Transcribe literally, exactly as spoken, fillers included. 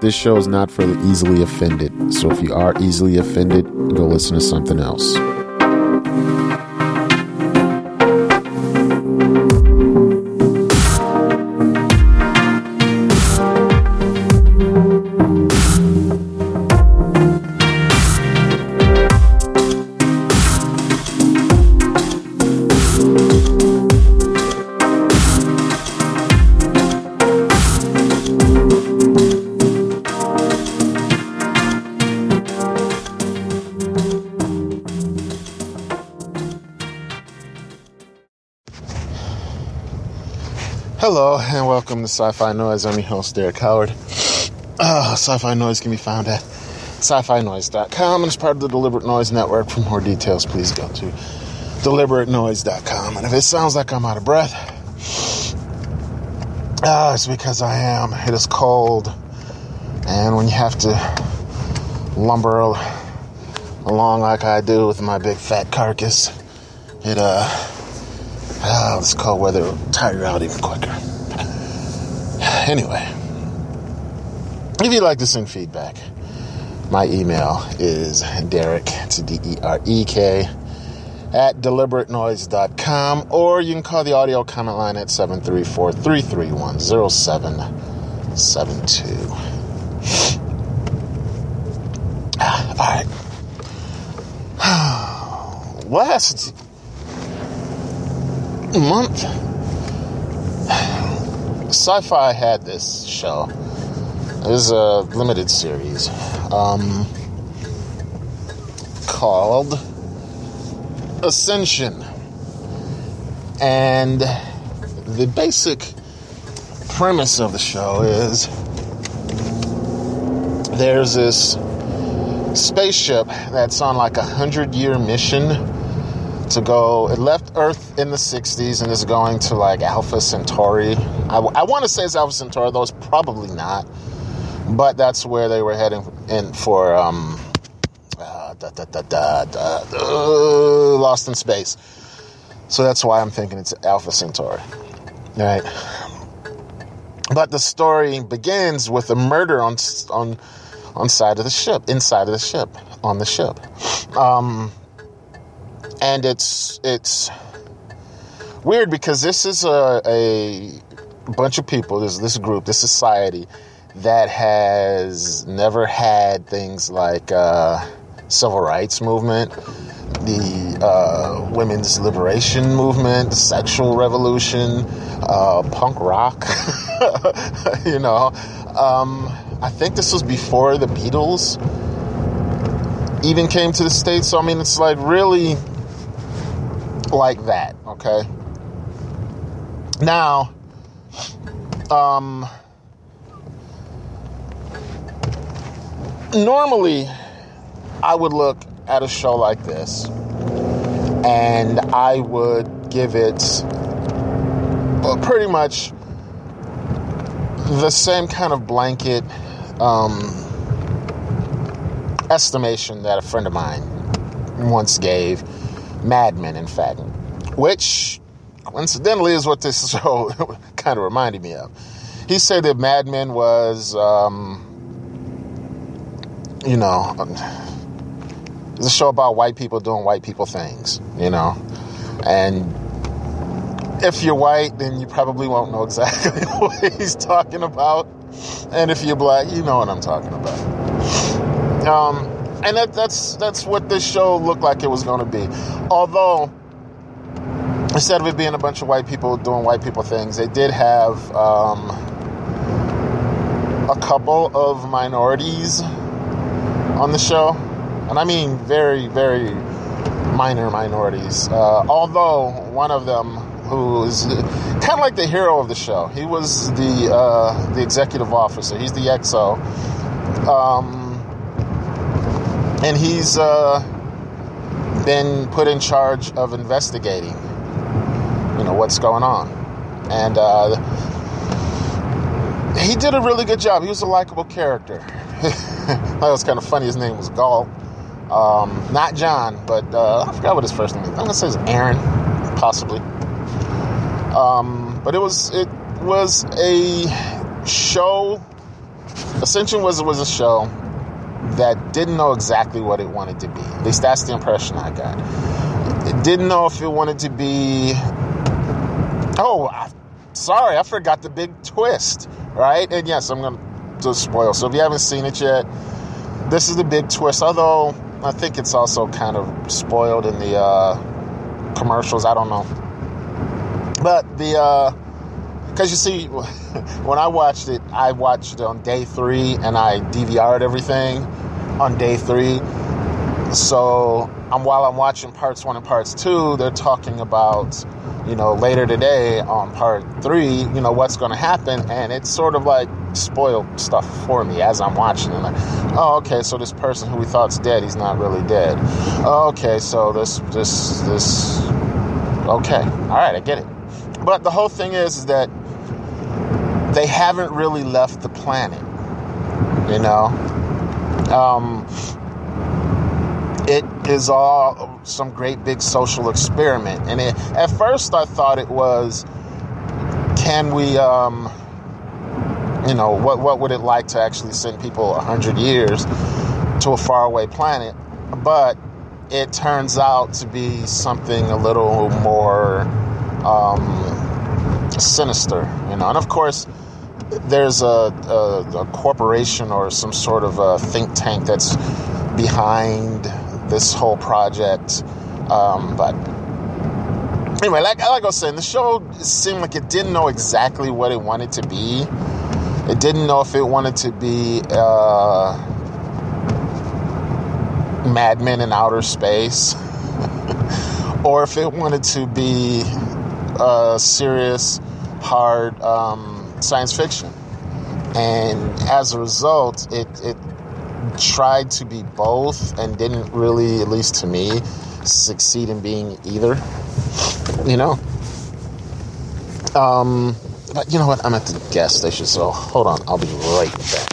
this show is not for the easily offended. So if you are easily offended, go listen to something else. Hello and welcome to Sci-Fi Noise. I'm your host, Derek Howard. Uh, Sci-Fi Noise can be found at sci fi noise dot com and is part of the Deliberate Noise Network. For more details, please go to deliberate noise dot com. And if it sounds like I'm out of breath, uh, it's because I am. It is cold, and when you have to lumber along like I do with my big fat carcass, it uh. Oh, this cold weather will tire you out even quicker. Anyway, if you'd like to send feedback, my email is Derek, it's D E R E K, at deliberate noise dot com, or you can call the audio comment line at seven three four, three three one, zero seven seven two. All right. Last month, Sci-Fi had this show. It was a limited series um, called Ascension, and the basic premise of the show is there's this spaceship that's on like a hundred-year mission to go. It left Earth in the sixties and is going to like Alpha Centauri. I, I want to say it's Alpha Centauri, though it's probably not. But that's where they were heading in for um, uh, da, da, da, da, da, uh, Lost in Space. So that's why I'm thinking it's Alpha Centauri. Right. But the story begins with a murder on on on side of the ship, inside of the ship, on the ship. Um. And it's it's weird because this is a, a bunch of people, there's this group, this society that has never had things like uh, civil rights movement, the uh, women's liberation movement, the sexual revolution, uh, punk rock, you know. Um, I think this was before the Beatles even came to the States. So, I mean, it's like really like that, okay? Now, um, normally I would look at a show like this and I would give it uh, pretty much the same kind of blanket um, estimation that a friend of mine once gave Mad Men, in fact, which coincidentally is what this show kind of reminded me of. He said that Mad Men was, um, you know, it's a show about white people doing white people things, you know, and if you're white, then you probably won't know exactly what he's talking about, and if you're black, you know what I'm talking about. Um, And that, that's that's what this show looked like it was going to be. Although, instead of it being a bunch of white people doing white people things, they did have um, a couple of minorities on the show. And I mean very, very minor minorities. Uh, although, one of them, who is kind of like the hero of the show, he was the, uh, the executive officer. He's the X O. Um... And he's uh, been put in charge of investigating, you know, what's going on. And uh, he did a really good job. He was a likable character. That was kind of funny. His name was Gaul. Um, not John, but uh, I forgot what his first name is. I'm going to say it's Aaron, possibly. Um, but it was, it was a show Ascension was, was a show that didn't know exactly what it wanted to be. At least that's the impression I got. It didn't know if it wanted to be... Oh, I, sorry, I forgot the big twist, right? And yes, I'm going to just spoil. So if you haven't seen it yet, this is the big twist. Although, I think it's also kind of spoiled in the uh, commercials. I don't know. But the... Uh, Because you see, when I watched it, I watched it on day three, and I D V R'd everything on day three. So um, while I'm watching parts one and parts two, they're talking about, you know, later today on part three, you know, what's going to happen. And it's sort of like spoiled stuff for me as I'm watching it. Like, oh, okay, so this person who we thought's dead, he's not really dead. Oh, okay, so this, this, this, okay, all right, I get it. But the whole thing is, is that they haven't really left the planet, you know. Um, it is all some great big social experiment. And it, at first I thought it was, can we, um, you know, what, what would it like to actually send people one hundred years to a faraway planet? But it turns out to be something a little more um, sinister, you know. And of course, there's a, a, a corporation or some sort of a think tank that's behind this whole project. Um, but anyway, like, like I was saying, the show seemed like it didn't know exactly what it wanted to be. It didn't know if it wanted to be uh, Mad Men in outer space or if it wanted to be uh, serious, hard um, science fiction. And as a result, it, it tried to be both and didn't really, at least to me, succeed in being either. You know? Um, but you know what? I'm at the gas station, so hold on. I'll be right back.